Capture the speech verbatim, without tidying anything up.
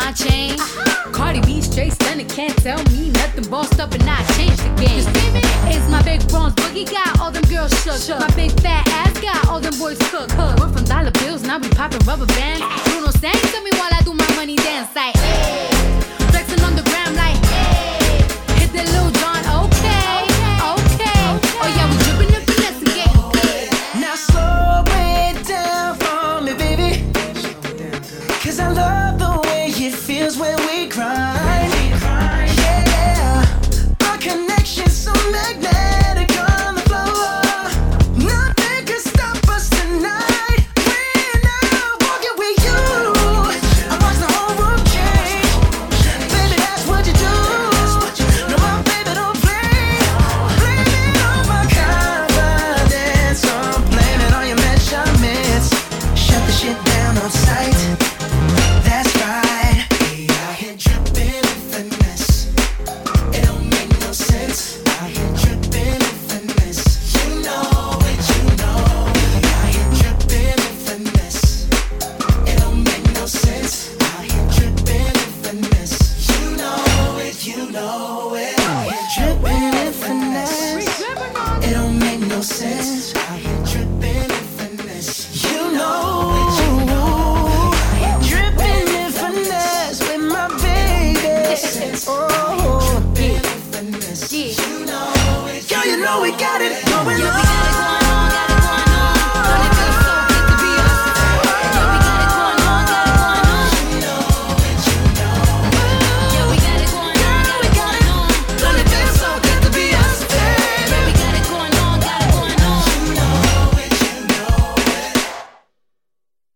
my chain. Uh-huh. Cardi B straight stunning, can't tell me nothing. Bossed up and I changed the game. It's my big bronze boogie got all them girls shook. shook. My big fat ass got all them boys cook. cook. We're from dollar bills, now we popping rubber bands. Bruno sang to me while I do my money dance like hey. Flexing on the gram like hey. Hit that Lil Jon, okay, okay. Oh yeah, we dripping and finessing, getting good. Now slow it down for me, baby. Cause I love the way it feels when we grind. Yeah, our connection's so magnetic on the floor. Nothing can stop us tonight. When I'm walking with you, I watch the whole room change. Baby, that's what you do. No, my baby don't play. Blame it on my confidence, or blame it on your measurements. Shut the shit down on sight. That's right. We out here dripping in finesse. It don't make no sense. Out here dripping in finesse. You know it, you know. We out here dripping in finesse. It don't make no sense. Out here dripping in finesse. You know it, you know it. Out here dripping in finesse. It don't make no sense. Out here dripping in finesse. You know it, you know. Dripping in finesse with my baby. Oh, dripping in finesse. You know it. Girl, you know we got it going on.